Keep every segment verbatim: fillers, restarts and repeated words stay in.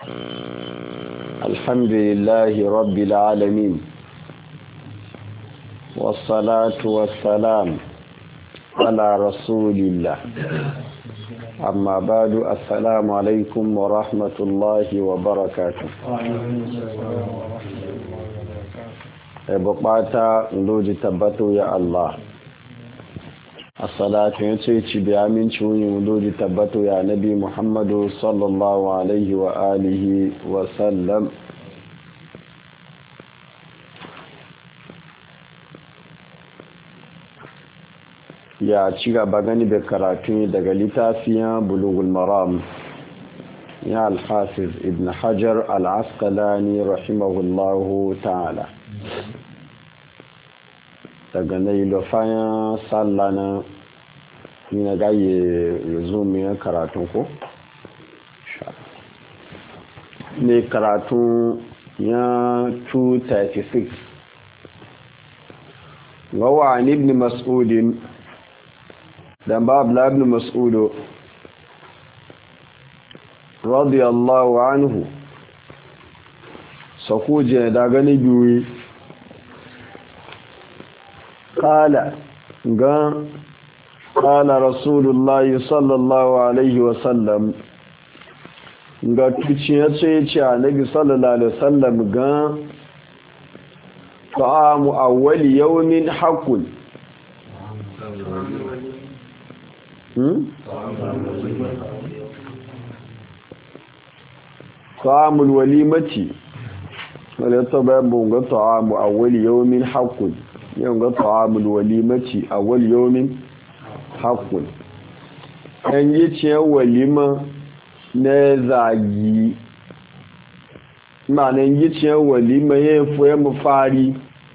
الحمد لله رب العالمين والصلاة والسلام على رسول الله أما بعد السلام عليكم ورحمة الله وبركاته bukata ndoji tabbatu ya Allah as-salatu yace ci bi aminci wuni ndoji tabbatu ya nabi Muhammadu sallallahu alaihi wa alihi wa sallam ya ci gaba gani da karatu daga littafiyan Bulughul Maram ya al-Hafiz Ibn Hajar al-Asqalani rahimahullahu ta'ala daga na ilofayen sallah na na gaye resume karatun ko ne karatun ya two thirty-six gawa an ibn mas'udin dan babu ibn mas'udu radiyallahu anhu sakuje daga ni biyu قال قال رسول الله صلى الله عليه وسلم ga tuciya ce ce annabi sallallahu alaihi wasallam ga ta'amu awwali yawmin haqqun hmm ta'amul walimati wala tababu ga ta'amu awwali yawmin haqqun yau ga ta'amul walimati awwal yawmin haqqun an yi ce walima na zagi ma'anan yi ce walima ya fuye mu fari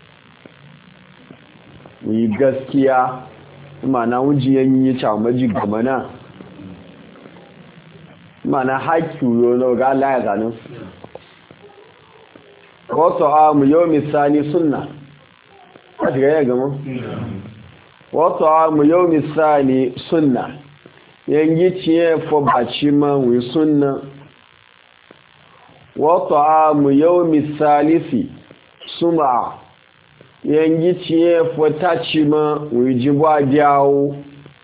yi gaskiya ma'ana wujiyan yi camaji gamana ma'ana haƙƙi yau ga Allah ya zanen ko ta'amu yau misali sunna a shiga ya gama wato amu yau misali sunna yanyi ciye fo baci manwi sunna wato amu yau misali fi suma yanyi ciye fo taci manwi jibuwa diyawo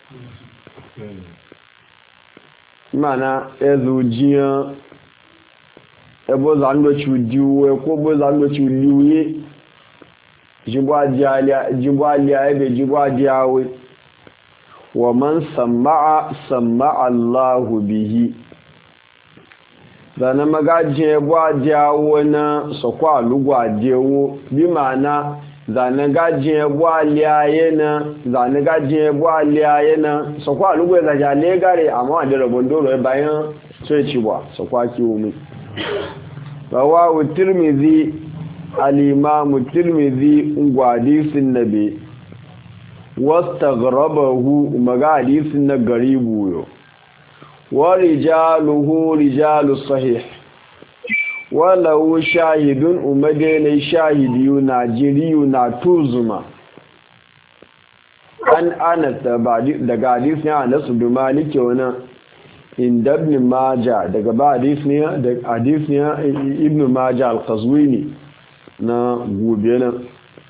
mana ezu jiyan ebo zandoci diwe ko bo zandoci liwe jibwaliya ebe jibwaliyawe wa man sama'a sama'a Allahu bihi zana magaje bwaliyawo na sokwa lugwajewo bi mana zana gaje bwaliyaye na zana gaje bwaliyaye na sokwa lugwe za jale gare amma da rabondoro bayan sai ciwa sokwa kiwo mu rawahu tirmidhi al-imam tirmidhi ungwadisin nabi wastaghrabahu magadisin na garibu yo wa rijaluhu rijalu sahih walau shahidun umadina shahidiyu najiriyu na tuzuma an anas daga hadisin Anas bin Malik wannan inda ibn Majah daga ba hadisin da hadisin ibn Majah al-Qazwini na gobe nan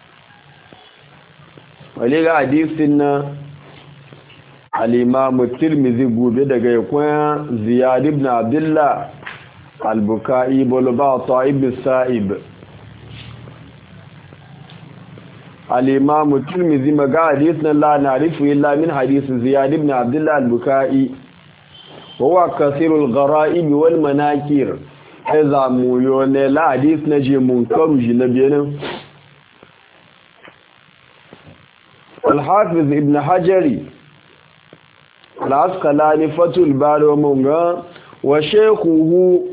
wale ga hadisin na al-Imam Tirmidhi gobe daga yakun Ziyad ibn Abdullah al-Bukai bolbata ibn Sa'ib al-Imam Tirmidhi maga hadisin la na'rifu illa min hadis Ziyad ibn Abdullah al-Bukai huwa kasirul gharaib wal manakir za mu yo ne la hadis na je mun kam ji na benin al-Hafiz ibn Hajari al-Asqalani fatul bari mun ga wa shaykhuhu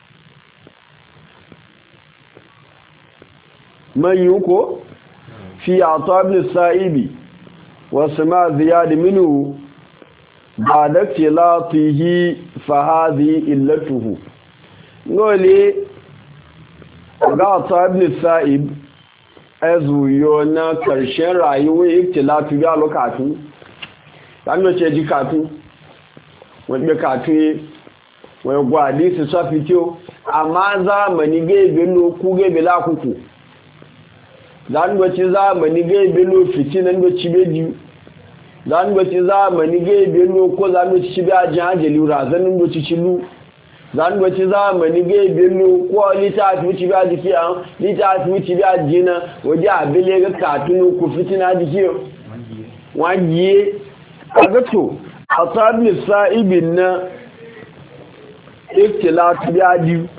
man yuko fi atab al-Sa'ibi wa sama ziyad minhu ba'da tilatihi fa hadhihi illatuhu ngole ga atab al-Sa'ib azuyo na karshen rayuwar iktilatu ga lokacin dan ce jikatu wanda katu wani gwadi su safitiyo amma zamani gaibe lo ku gaibe la kuku zan gwaci zamani gaibe lo fitinan gwaci beji zan gwaci zamani gaibe lo ko zan gwaci ci biya jin hajjali razanin gwaci ci lu zan gwaci zamani gaibe lo ko litafi ci biya jiki an litafi ci biya jina waje abile ga katunu ku fitina jiki wajiye a gato a sabi sa'ibin na iktilatu biya biyu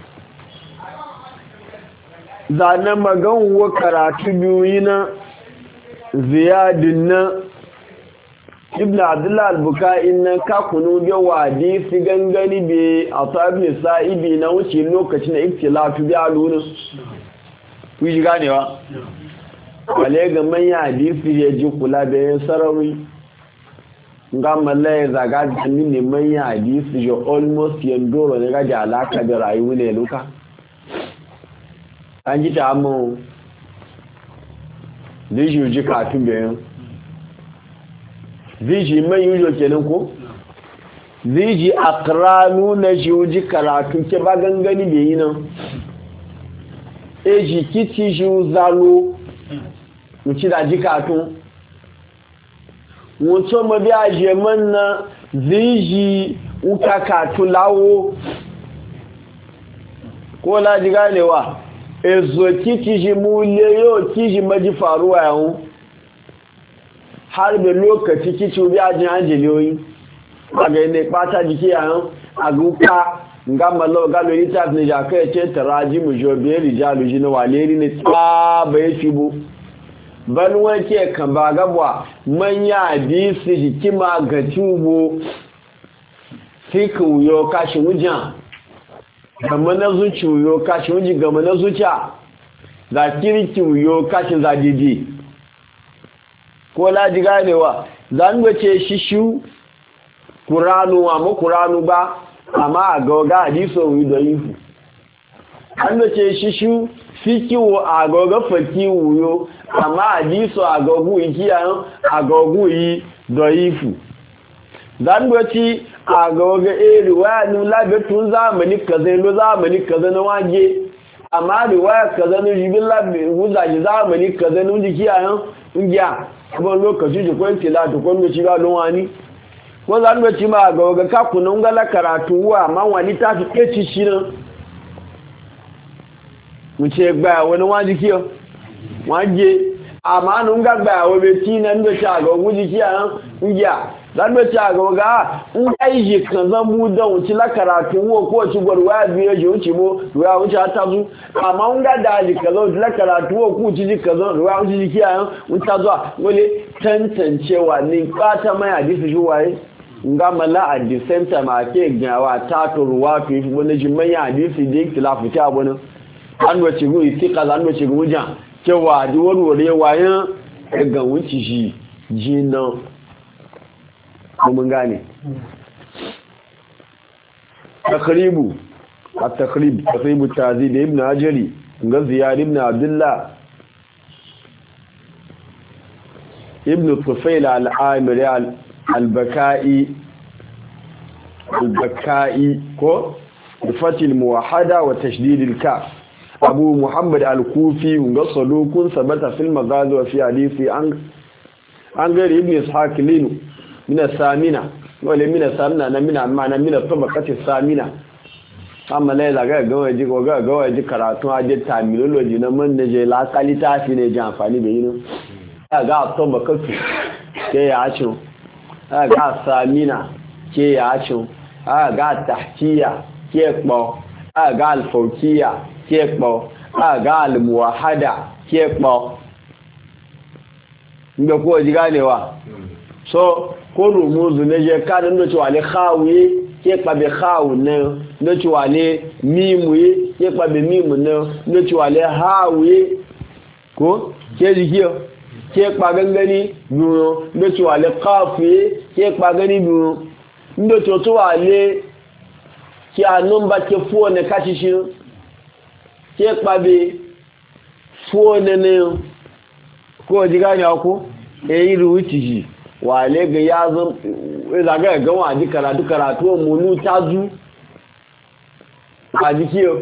zane maganwa karatu biyu na ziyadin na ibn abdullahi al-bukai na kakunu yawa hadisi gangani be a sabi sa'ibi na wuce lokacin da iktilatu biya lunin kuji ganewa wale ga manya hadisi ya ji kula da yin sarari ga malaye zaga jami ne manya hadisi ya almost yandoro ne gaji alaka da rayu ne luka an ji ta amma zai shi ji katun bayan zai shi mai yujo kenan ko zai ji akranu na shi ji karatun ke ba gangani da yi nan e shi kiti shi zalo wuci da ji katun wuto mabi a jeman na zai ji uka katun lawo ko la ji ganewa ezo kiki shi mule yau kishi maji faruwa yawon har da lokaci kici obi ajin anjeliyoyi a ga ne kpata jiki yawon aguka nga malo galo litas ne jaka ya ce taraji mu jobe rijalu ji na waleri ne tsaba ya fi bu ban wanke kan ba gabwa manya hadisi hikima ga tubo fika wuyo kashi wujan gama na zuci wuyo kashi wuji gama na zuciya za kirki wuyo kashi za didi ko laji ganewa za n gace shishu kuranu amma kuranu ba amma a gauga hadiso wuyi da yifu an gace shishu fikiwo a gauga faki wuyo amma hadiso a gaugu ikiyan a gaugu yi da yifu za n gace a ga waga eh riwaya nun labe tun zamani kaza lo zamani kaza na waje amma riwaya kaza no jibin labe wuzaji zamani kaza nun jiki ayan ungiya kuma lokaci ji kwan tilatu kwan mi shiga don wani ko zan ga ci ma ga waga ka kunun gala karatu wa amma wani ta fi keci shi nan mu ce gba wani waji kiyo waje amma nun ga gba wa be tinan da sha ga wuji kiyan ungiya dan da ta ga ga in aije kan zan mu da wuci la karatu wo ko ci gwarwa biye je wuci mo ruwa wuci ta zu amma un ga da ji kazo la karatu wo ku ci ji kazo ruwa wuci ji kiyan un ta zo wole tantancewa ni kata mai hadisi shi waye nga mala at the same time ake gawa ta to ruwa fi wani ji mai hadisi da ikhtilafu ta bana an wace gu itika an wace gu jan cewa di warware wayan ga wuci shi jinan mun gane takribu at-takrib takribu tazid ibn ajali ga ziyad ibn abdullah ibn tufail al-amiri al-bakai al-bakai ko بفتح الموحدة وتشديد الكاف أبو محمد الكوفي وصلوك ثبت في المغازي وفي حديث عن غير ابن إسحاق لينو من الثامنة ولا من الثامنة أنا من معنى من الطبقة الثامنة amma lai zaga ga waje ko ga ga waje karatu a je terminology na man da je la kalita fi ne ji amfani da yino ga tabakatu ke ya ci ga samina ke ya ci ga tahtiya ke po ga alfawkiya ke po ga almuwahada ke po ndo ko ji ganewa so ko rumuzu ne je ka da ndo cewa le khawi ke pabe khawu ne ndo cewa le mimu ye ke pabe mimu ne ndo cewa le hawi ko ke jikiyo ke pa gangani duro ndo cewa le qafi ke pa gani duro ndo to to wale ki anumba ke fone kashishi ke pabe fone ne ko jigani ako e iru witiji wale ga yazun zaga ga waji karatu karatu munu tazu a jikiyo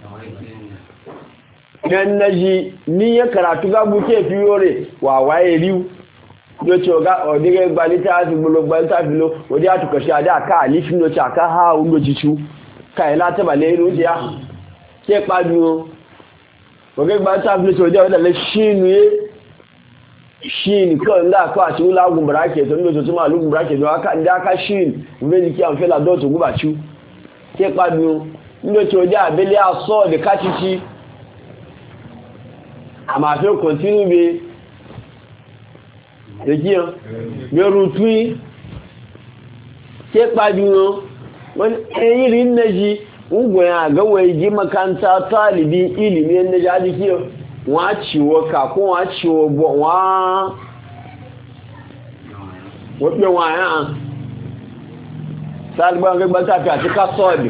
dan naji ni ya karatu ga buke fiyore wa waye riu yo choga o dige gbalita ti bulo gbalita filo o di atuko se ada ka alifin no cha ka ha undo jichu ka ila ta bale ru je ya ke padu o ge gbalita filo so je o da le shinu ye shin ko nda ko ati ula gun bracket to ndo to ma lu gun bracket do aka nda ka shin we ni ki an fe la do to guba chu ke padu ndo to je abele aso de kachichi ama fe continue be èjì ọ́n mẹ́rù tún ṣe pàdúró wọ́n ẹ̀yìn rí nẹ́jì ń gbọ̀n àgọ́wọ̀ ìjí makanta tààlìbí ilimi nẹ́jì adìkí wọ́n á ṣíwọ́ kàkún wọ́n á ṣíwọ́ bọ̀ wọ́n pẹ̀ wọ́n àyàn sáàgbọ́n gbẹ́gbẹ́ tàbí àti kásọ̀ọ̀dì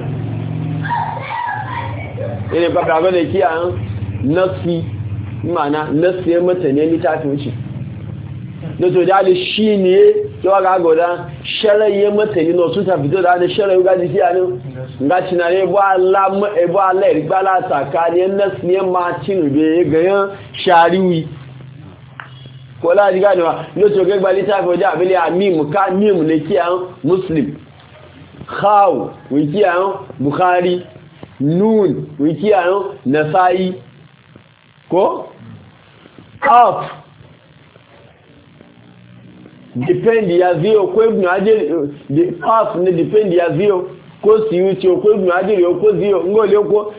ilẹ̀ pàpàá gọ́dẹ̀ kí à ń nọ́sí mana nọ́sí ẹmọ́tẹ̀ ní ẹni tàbí wuce lọ́tọ̀ dáadé ṣí ní tí wọ́n ga gọ̀dá ṣẹ́rẹ̀ yẹ mọ́tẹ̀lì náà tún tàbí tó dáadé ṣẹ́rẹ̀ yóò gájí sí àánú ǹgáṣì náà ẹbọ́ alẹ́ ìgbà látàkà ní ẹnẹ́sì ní ẹmà tínú bèèrè gẹ̀yàn ṣàríwí kọ́ láti gánà lọ́tọ̀ gẹ́gbà lítàfẹ́ ọjọ́ àbílẹ̀ àmìmù ká mímù lè kí àwọn muslim khaw wí kí àwọn bukhari nun wí kí àwọn nasa'i ko qaf depend ya zio ko ibn ajiri the path ne depend ya zio ko siuti ko ibn ajiri ko zio ngole ko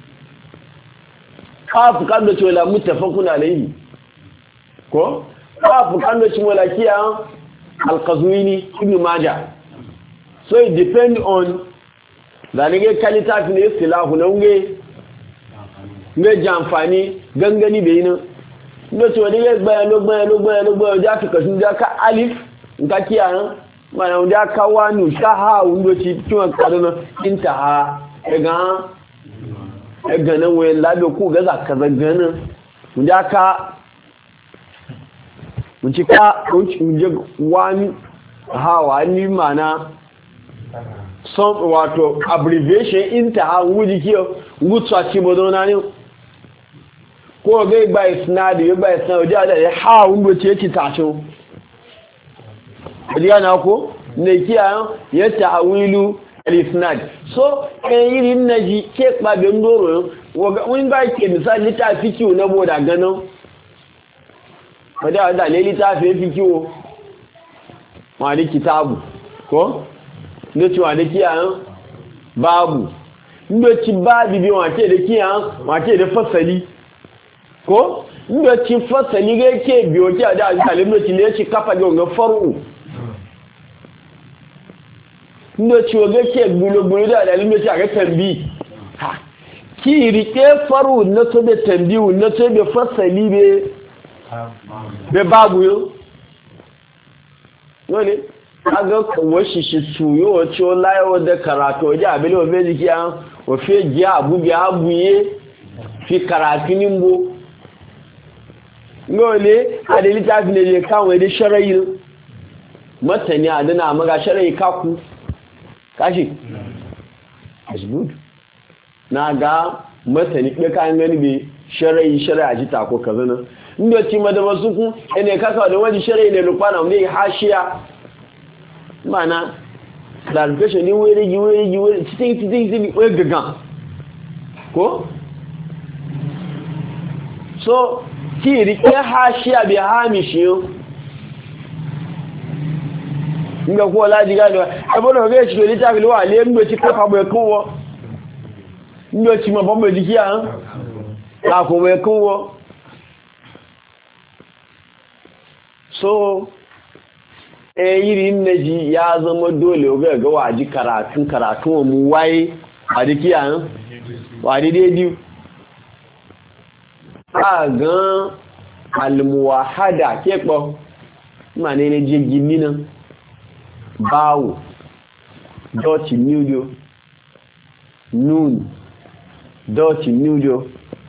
kaf kando chola mutafakun alayhi ko kaf kando chimola kia al-Qazwini ibn Majah so it depend on danige kalita ne istilahu na nge nge jamfani gangani beyin lọ́tí wọ́n nílé gbẹ́yẹ ló gbẹ́yẹ ló gbẹ́yẹ ló gbẹ́yẹ ọjá kìkọ̀ sí ọjá ká alif nǹkan kí àrán mana ọjá ká wá ní ṣáhá oúnjẹ tí tí wọ́n kàdọ́ náà ń tà á ẹgàn náà wọ́n lábẹ́ òkú gẹ́gà kàzẹ̀ gan náà ọjá ká ọjá ká oúnjẹ wá ní hawa ní mana some wato abbreviation ń tà á wújí kí ọ wútù àti ìbọ̀dọ̀ náà ní ko ga gba isnadi ga gba isnadi oje ada ha undo ce ci tacho oje na ko ne kiya ya ta'wilu al-isnad so eyin naji ke pa be ndoro woga won ba ke misali ta fiki na boda gano oje ada le lita fe fiki o ma ni kitabu ko ndo ci wa ne kiya babu ndo ci babu bi wa ce da kiya wa ce da fasali ko inda ci fasali ga yake biyo ki da alim da ci ne ci kafa ga ga faru inda ci ga ke bulo bulo da alim da ci ga tambi ha ki rike faru na to da tambi na to da fasali be be babu yo wani kaga ko shi shi suyo o ci o layo da karatu ja abele o be jiki an o fe ji abu bi abuye fi karatu nimbo ngole adili ta fi ne kawo da sharayi matani adana maga sharayi kaku kashi is good na ga matani be kan gani be sharayi sharayi ji ta ko kazana ndo ti madama suku ene kaka da wani sharayi ne lukwana mu hashiya mana clarification ni were ji were ji were titin titin titin we gaga ko so ki rike hashiya bi hamishi nga ko laji gado ebono ge chi le ta bi wa le ndo chi ka bo ko ndo chi mo bombe di kia ka ko we ko so e yiri neji ya zama dole ga ga waji karatun karatu mu wai a dikiya wa dide di a gan almuwahada kepo ma ne ne jigi nina bawo doti nudo nun doti nudo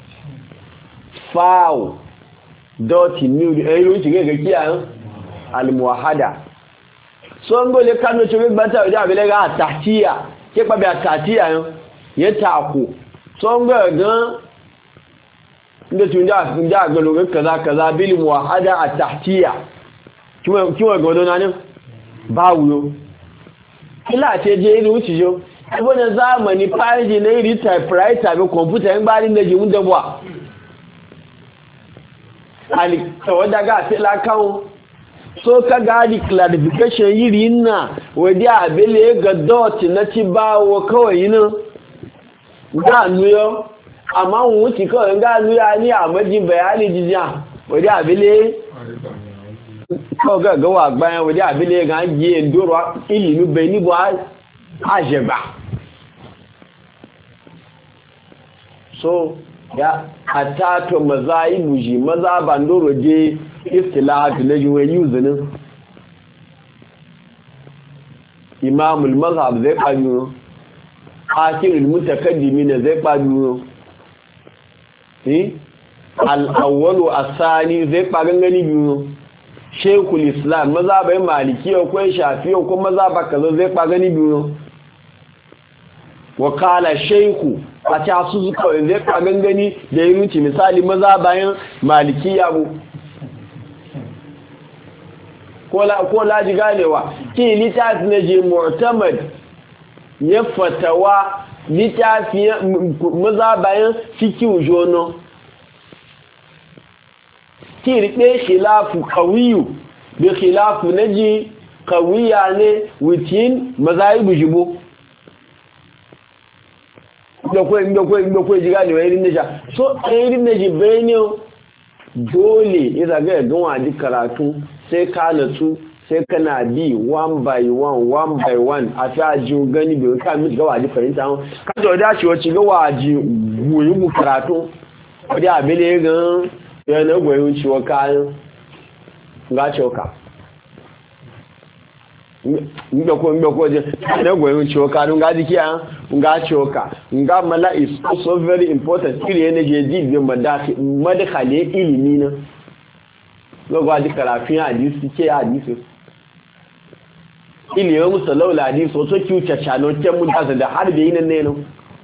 fawo doti nudo e yo jige ga kiya almuwahada so ngole kanu chobe bata oja abele ga tahtiya kepa be tahtiya yo ya tako son ga gan inda tun da tun da ga lokacin kaza kaza bil muwahada at-tahtiya kiwa kiwa ga wadona ne ba wuyo kila ce je irin wuce jo wannan zamani faji na iri typewriter be computer in bari da jimun da bwa ali tawada ga sai la kawo so ka gadi clarification yiri na wadi abele ga dot na ti bawo kawai yin ga nuyo amma wuci kawai ga nuya ni amaji bayani jijiya wadi abele ko ga ga wa gbayan wadi abele ga je ndoro ilimi be ni bo ajeba so ya atato mazaibu ji maza bandoro je istilahatu na juwe yuzinin imamul mazhab zai kwanyo akirul mutakaddimina zai kwanyo al-awwalu as-sani zai kwagan gani biyu shaykhul islam mazhabai malikiya ko shafi'i ko mazhaba kaza zai kwagan biyu wa qala shaykhu a ta su zuka zai kwagan gani da yi muci misali mazhabayin malikiya bu ko laji ganewa ki littafi na je mu'tamad ya fatawa littafi maza bayan fikiyu jono ki rike khilafu qawiyu bi khilafu naji qawiya ne within mazaibu jibo da ko inda ko inda ko jiga ne irin nasha so irin naji bayani dole idan ga don wadi karatu sai ka natsu sai kana bi one by one one by one a ta ji gani bai ka mi ga waji fahimta ka to da shi wace ga waji goyi mu karatu wadi abele ga yana goyi ciwo kan ga choka nga ko nga ko je na goyi ciwo kan ga dikiya nga choka nga mala is also very important kire energy di bi madaki madkhali ilimi na lọ́gbọ́ àdíkàrà fi àdísí kí àdísí ilé yóò musa laula àdísí o tó kí o càcà náà kẹ́ mú dáta da har da yi nan nenu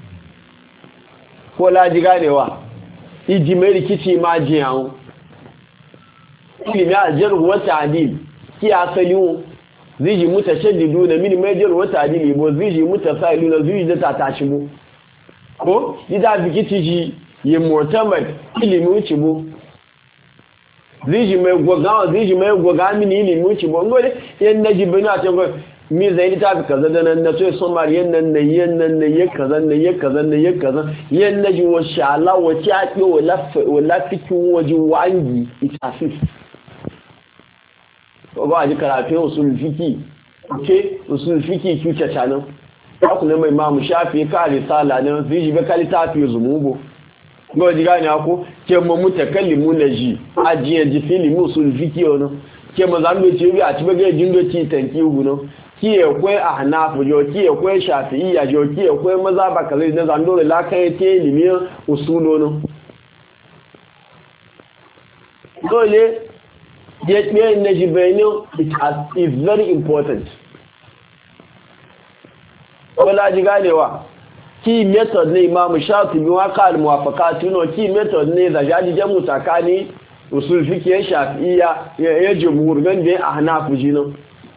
ko lájí ganewa iji mai rikici ma ji yawon ilimi àjẹ́rù wata adil kí a sali wọn ziji muta shaddidu na mini mai jẹ́rù wata adil ibo ziji muta sa'ilu na ziji da ta tashi bu ko gida rikici ji yi mutamar ilimi wuce bu ziji mai gwaga ziji mai gwaga mini ilimi wuce ba ngole yan naji bani a cewa mi zai ta fi kaza da nan na so so mar yan nan ne yan nan ne ya kaza ne ya kaza ne ya kaza yan naji wa sha Allah wa ta ki wa lafi wa lafiki waji wangi itafif ko ba ji karatu usul fiki ke usul fiki ki ta chano ku ne mai imamu shafi ka risala ne ziji be kalita fi zumugo ngo diga ni ako ke mo mutakallimu na ji ajiye ji filimu sul fiki ono ke mo zambe ci bi ati bege jindo ci tanki uguno ki e kwe ahnafu jo ki e kwe shafi'iyya jo ki e kwe mazhaba kaza da zando la kai te ilimi usulo no dole je be ne ji benyo it is very important wala ji ganewa ki method ne imam shafi bi waka al-muwafaqatu no ki method ne da jadi jamu takani usul fiqh ya shafi'iyya ya jumhur gan da ahnaf jino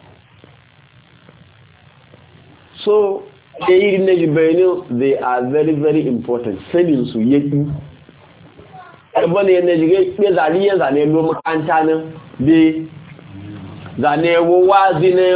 so they irin ne bayani they are very very important sanin su yaki ebone ne jige be zaliyan zane lo makanta nan be zane wo wazi ne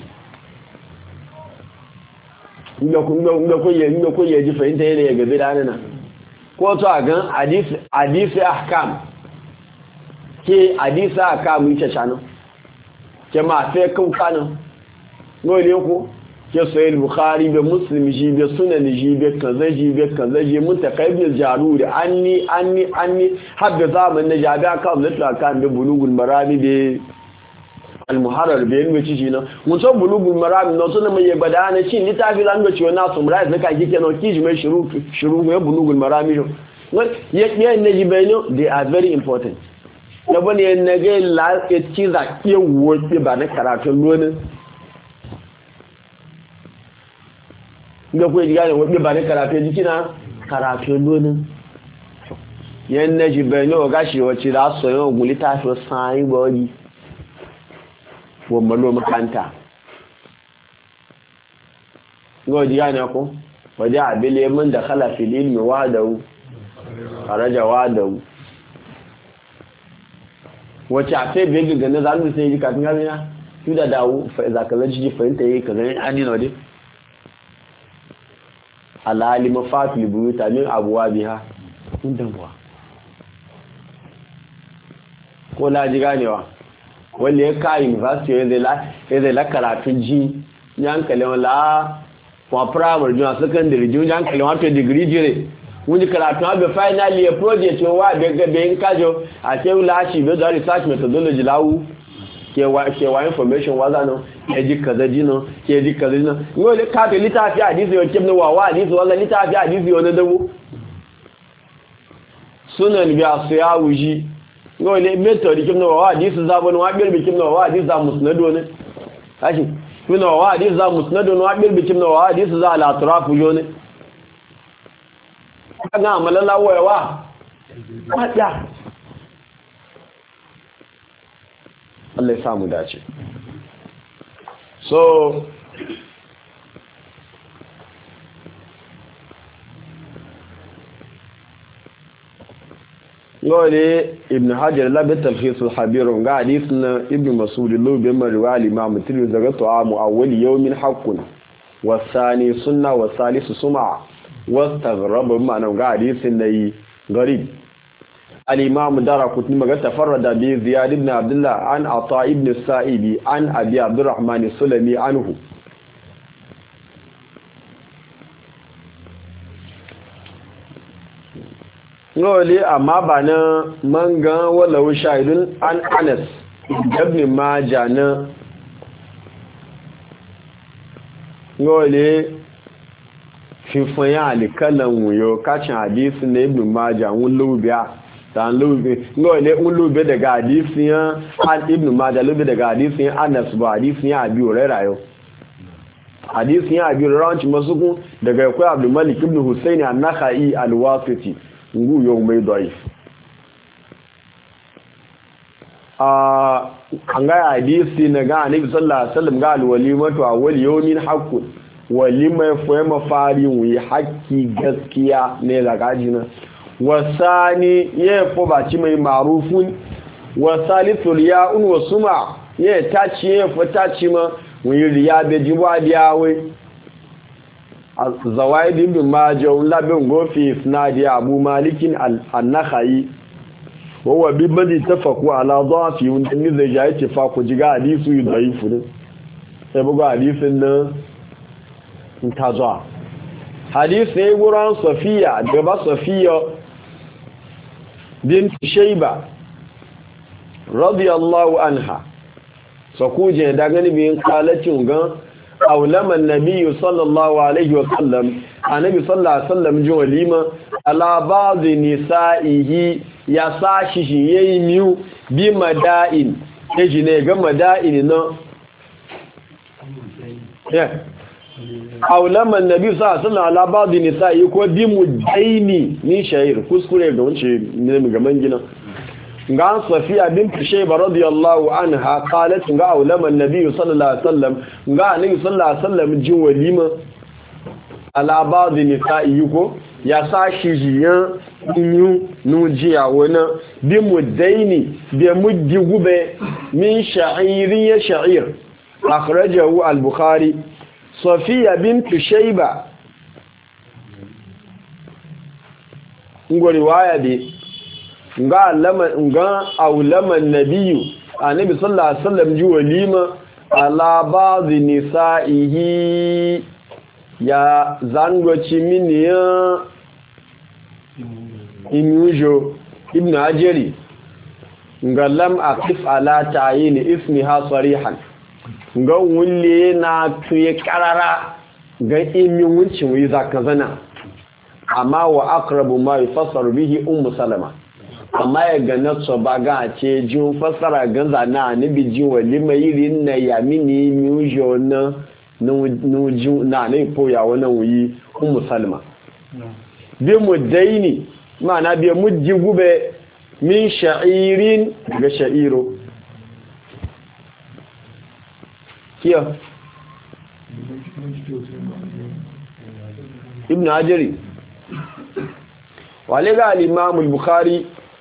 inda ko yi ji fahimta yana ya gabi da nana ko to a gan hadisi ahkam ke hadisi ahkam yi ce shanu ke ma fe kauka nan nole ko ke sahih bukhari be muslim ji be sunan ji be kaza ji be kaza ji mutaqabbil jaruri anni anni anni habba zaman na jabi aka zata kan be bulugul marami be al-muharrar bayan wace shi na mutum bulugul maram no sunan mai gbada na cin litafi zan ga ciwo na sumra da ka kike no kiji mai shiru shiru ya bulugul marami jo ya ya ne jibaino they are very important da bane ne ga la ke ci za ke wote ba na karatu lonin inda ko diga ne wabe ba ne karatu jikina karatu lonin yan naji beno gashi wace da so yo gulita so sai bodi wo malo makanta ngo diga ne ko waje abile mun da khala fil ilmi wa'dahu kharaja wa'dahu wace a sai bai ga na zalu sai ji kafin gariya su da dawo fa za ka zaji ji fahimta yayi kaza an yi nawa dai alali mafatil buyuta min abwabiha indan buwa ko la ji ganewa wanda ya kai university ya zai la ya zai la karatu ji yankale wala wa primary junior secondary junior yankale wa to degree jire wani karatu abe final year project wa be be in kajo a ce wula shi be da research methodology lawu ke wa ke wa information waza no ke ji kaza ji no ke ji kaza no ngo le ka be litafi hadisi yo kemne wa wa hadisi wala litafi hadisi yo na dawo sunan bi asiya wuji ngo le method kemne wa wa hadisi za bonu wa be kemne wa hadisi za musnado ne kashi kuna wa hadisi za musnado no wa be kemne wa hadisi za al atraf yo ne kana amalala wayawa wata Allah ya samu dace so Lole Ibn Hajar labin talfisul habirun ga hadisun Ibn Masud lubin mariwali ma mutum zaga tu'amu awwali yawmin haqqun wasani sunna wasalisu sum'a wastaghraba ma'ana ga hadisin nayi garib al-imam daraqutni maga tafarrada bi ziyad ibn abdullah an ata ibn sa'ibi an abi abdurrahman sulami anhu Lole amma ba na manga walau shahidun an Anas ibn Majah na Lole fifan ya alikalan wuyo kacin hadisi na Ibn Majah wun lubiya ta lubi Lole wun lubi daga hadisi ya an Ibn Majah lubi daga hadisi ya Anas ba hadisi ya Abi Hurairah yau hadisi ya Abi Hurairah wancin masukun daga yakwai Abdul Malik ibn Husayn an-Nakhai al-Wasiti ngu yau mai daif a an ga hadisi na ga annabi sallallahu alaihi wasallam ga alwalimatu awwal yawmin haqqun walima fa mafari wi haqqi gaskiya ne daga jina wasani ya fo ba ci mai marufun wasalithul ya'un wasuma ya taci ya fo taci ma wi riya be jiwa diawe zawaid ibn majah labin gofi isnadi abu malikin an-nakhai huwa bi badi tafaqu ala dhafi wanda ni zai ja yace fa ku jiga hadisu yudaifu ne sai buga hadisin nan intaza hadisi ne guran safiya da ba safiya bint shayba radiyallahu anha sakuje da gani biyin kalacin gan أولما النبي صلى الله عليه وسلم النبي صلى الله عليه وسلم جو لما على بعض نسائه يساشش يميو بمدائن يجي نيغا مدائن نا أولما النبي صلى الله عليه وسلم على بعض نسائه كو بمدين ni shayir kuskure ga wance ne mu gaman gina ga safiya bint shayba radiyallahu anha qalat ga ulama annabi sallallahu alaihi wasallam ga annabi sallallahu alaihi wasallam jin walima ala ba'd nisa'i ko ya sashi jiyan inu nujiya wana bi mudaini bi muddi gube min sha'iri ya sha'ir akhrajahu al-bukhari safiya bint shayba ngo riwaya bi nga lama nga aulaman nabiyyu annabi sallallahu alaihi wasallam ji walima ala ba'd nisa'ihi ya zangoci miniya inujo ibn ajari nga lam aqif ala ta'yin ismiha sarihan nga wulle na tuye karara ga imin wuncin wi zaka zana amma wa aqrabu ma yufassaru bihi ummu salama amma ya gana so ba ga ce jin fassara ganza na nabi ji walima yirin na yamini mujo na nuju na ne poya wannan wuyi ummu salma bi mudaini ma'ana bi mujji gube min sha'irin ga sha'iro kiyo ibn ajari wale ga al-imam al-bukhari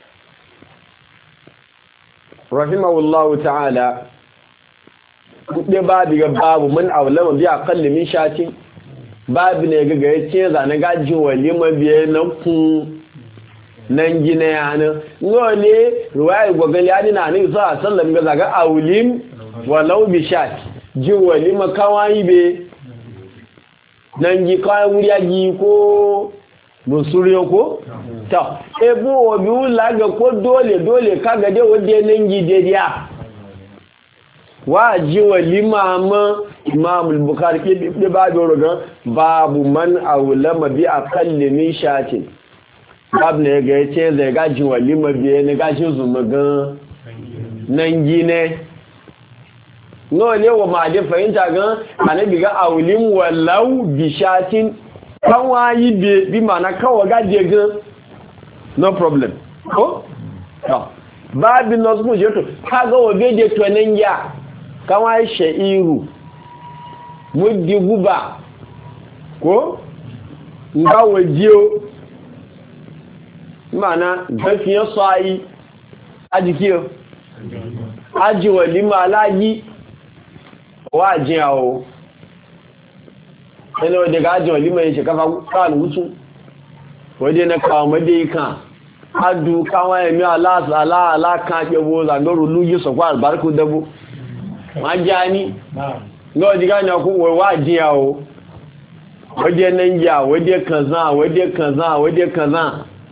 rahimahullahu ta'ala kuɗe babu ga babu mun aulama bi aqalli min shati babu ne ga ga yace zane gaji walima biye nan ku nan gina yana ngole ruwaya gogali ani na ni sa sallam ga zaga aulim walau bi shati ji walima kawai be nan gi kawai wuri aji ko musuriyo ko ta ebo obi ulaga ko dole dole kaga de wode nan gi de dia waji walima ma imam al-bukhari ke babu rogan babu man aulama bi aqalli min shatin babu ne ga yace zai gaji walima bi ne gaji zuma ga nan gi ne no ne wa ma da fahimta ga annabi ga aulim wallau bi shatin kan wayi bi bi mana kawa gaje ga no problem ko to babu no su je to kaga wa be de to nan ya kawai sha'iru muddi guba ko nga wajiyo mana gafiyan sa'i ajikiyo aji walima alaji wa ajiyawo ẹni ọdẹ ga aji walima yẹ ṣe kafa káàlù wútú wọ́dẹ na kawo mọ́dé kan adu káwọn ẹ̀mí aláàkan pẹ̀wọ́ lànàrò lúyí sọ̀kọ́ àbárkú dẹ́bó wọ́n já ní lọ́ọ̀dígá ní ọkùnwọ̀ wà díyà o wọ́dẹ́ nàíjà wọ́dẹ́ kànzán wọ́dẹ́ kànzán wọ́dẹ́ kànzán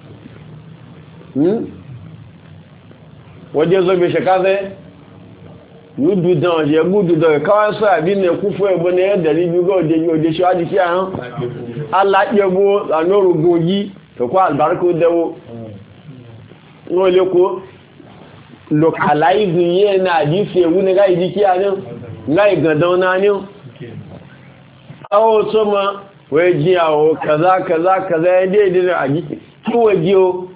wọ́dẹ́ zọ́bẹ̀ ṣẹ̀káfẹ́ gúdùdán ọ̀ṣẹ́ gúdùdán káwọ́ sọ àbí nẹ̀kú fún ẹ̀bọ́ ní ẹ̀dẹ̀rí bí òdè ṣíwájú sí àrán aláyẹ̀bó ànórùgún yí tọ́kọ́ àlbáríkó dẹ́wó wọ́n lè kó localize yi na hadisi ewu ne ga idiki anin ga igandan na anin awo so ma we ji awo kaza kaza kaza ya dai dai a jiki ki waje o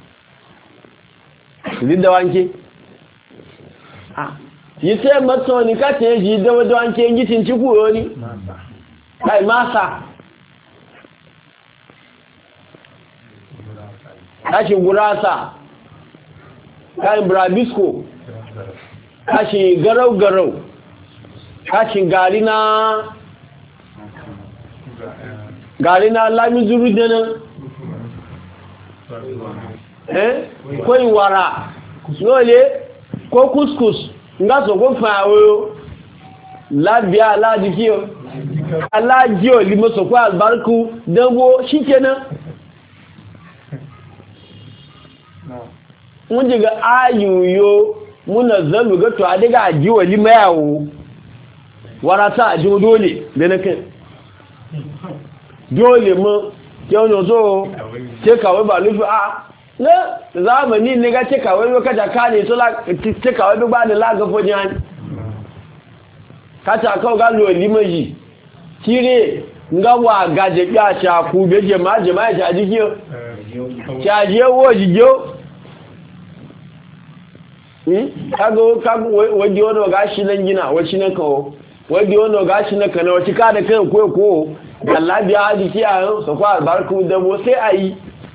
da wanke ah yi sai mato ni ka te ji da wajen wanke gitin ci ku ni kai masa kashi gurasa kayan brabisco kashi garau-garau kashin gari na gari na lamizuru dana eh kwai wara lole ko kuskus nga so ko fawo labia alajiyo alajiyo limo so kwa albarku danwo shikenan mun ji ga ayuyo muna zalu ga to a daga aji wali mayawo warata aji dole da na kai dole mu yau no so ce kawai ba nufi a ne zamani ne ga ce kawai lokacin ka ne to la ce kawai ba da la ga fojan ka ta kawo ga wali maji tire nga wa gaje ya sha ku be jama'a jama'a ta jikiyo ta je wo jiyo kago kago wadi wono gashi nan gina wace nan kawo wadi wono gashi nan kana wace ka da kai ko ko Allah biya hadi kiyaye so kwa barku da mo sai ayi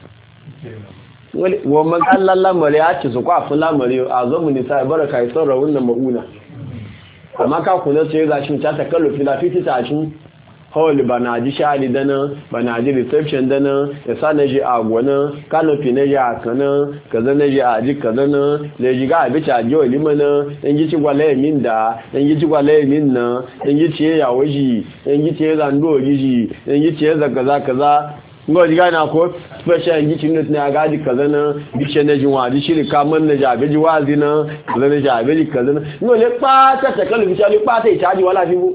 wa man Allah lamare ya ce so kwa fula mare azamu ni sai baraka yi sarra wannan mauna amma ka kula sai gashi ta ta kallo filafiti ta shi hall bana ji shali dana bana ji reception dana ya sa na ji agwana canopy na ji akana kaza na ji aji kaza na le ji ga abi ta jo limana en ji ci gwale min da en ji ci gwale min na en ji ci ya waji en ji ci zando ji en ji ci za kaza kaza ngo ji ga na ko special en ji ci nut na ga ji kaza na bi ce na ji wa ji shiri ka man na ji abi ji wazi na kaza na ji abi ji kaza na ngo le pa ta ta kalu bi ta le pa ta ita ji wala fi bu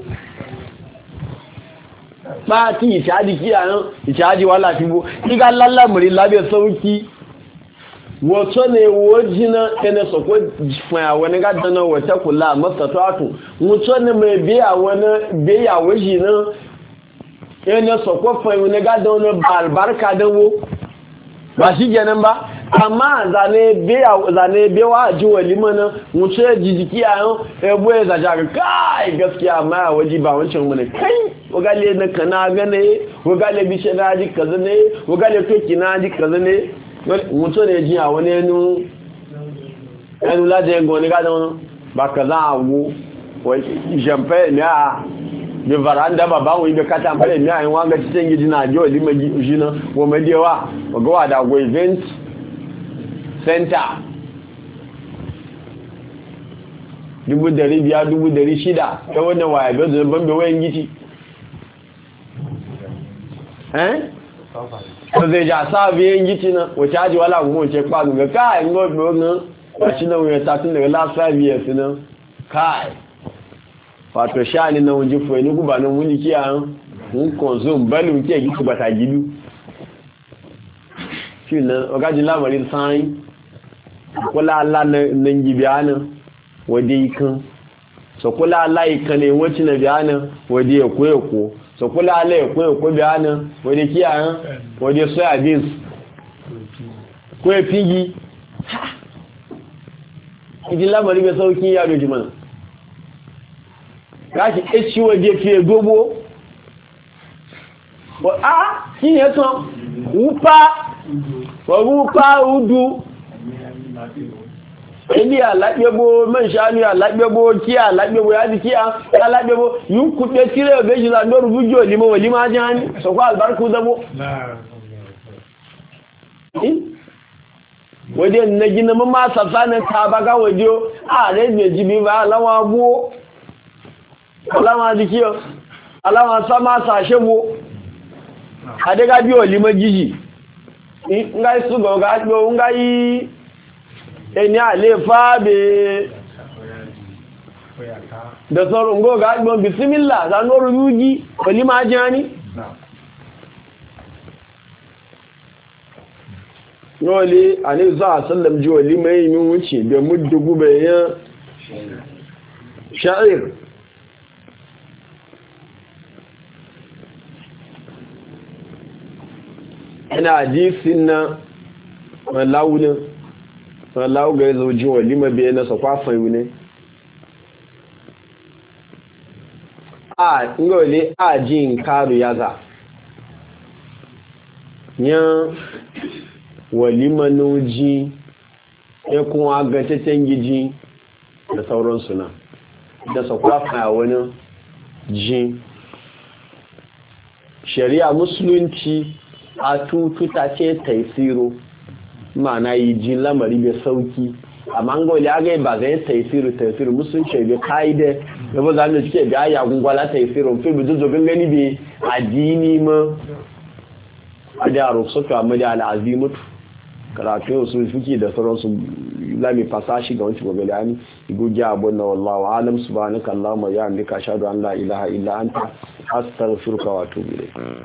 ba ti ìṣáájì kí àrán ìṣáájì wà láti bó nígbà lálámùrí lábẹ́ sọ́rúkí wato ne wajina ene so ko fa wani ga dana wata kula masatatu wato ne mai biya wani biya wajina ene so ko fa wani ga dana albarka dawo ba shi kenan ba amma zane biya zane biwa ji walima na wuce jijiki a yau ebo ya zaja ga kai gaskiya amma waji ba wancan mu ne kai wagale na kana gane wagale bishe na ji kaza ne wagale toki na ji kaza ne wuce ne ji a wani nu enu laje ngo ne ga don ba kaza awu wai jampe ne a bi varanda baba wo ibe kata mbele ne ayin wanga cikin gidi na jo lima jina wo medewa waga wa da go event center dubu dari biya dubu dari shida ta wannan waya ga zan bambe wayan giti eh ko zai ja sa biyan giti na wace aji wala gumo ce kwa ga kai ngo do na wace na wuya ta tun daga last five years na kai wato shani na wunji fo ni guba na wunji kiya mun consume balu ke giti bata gidu shi na ogaji lamarin sai kula Allah nan gibiyana wade kan so kula Allah ikan ne wacce na biyana wade ya koyo ko so kula Allah ya koyo ko biyana wade kiyaye wade soya beans ko figi idi lamari be sauki ya doji mana kashi echi wade fi gogo wa a kini to upa wa upa udu Eli alagbegbo menshanu alagbegbo ki alagbegbo ya di ki alagbegbo yu kupe tire beji la doru bujo ni mo wali ma jani so ko albarku dabo wode ne gina mama safana ta baga wodio a re meji bi ba lawa bu lawa di ki alawa sama sa shewo adega bi oli majiji ngai su go ga gbo ngai eni alefa be da sauran goga agbon bismillah za noru yuji wali ma jani nole ani za sallam ji wali mai min wuce da muddu gube ya sha'ir ina hadisin na launin sallahu ga yazo ji walima be na sakwafa yune a ngole a jin karu yaza nya walima noji e kun aga teten giji da sauran suna da sakwafa wani jin shari'a musulunci a tututa ce taisiro ma'ana yi jin lamari bai sauki amma an gauli aga ba zai taisiru taisiru musulunci bai kaide da ba za mu cike da ya gungwala taisiru fi bi zuzo gangani bai addini ma a da ruksatu amma da al'azimatu karatu su fiki da sauransu lami fasashi ga wancan gobe da ni igogi abun na wallahu alam subhanaka allahumma ya amrika ashhadu an la ilaha illa anta astaghfiruka wa atubu ilayk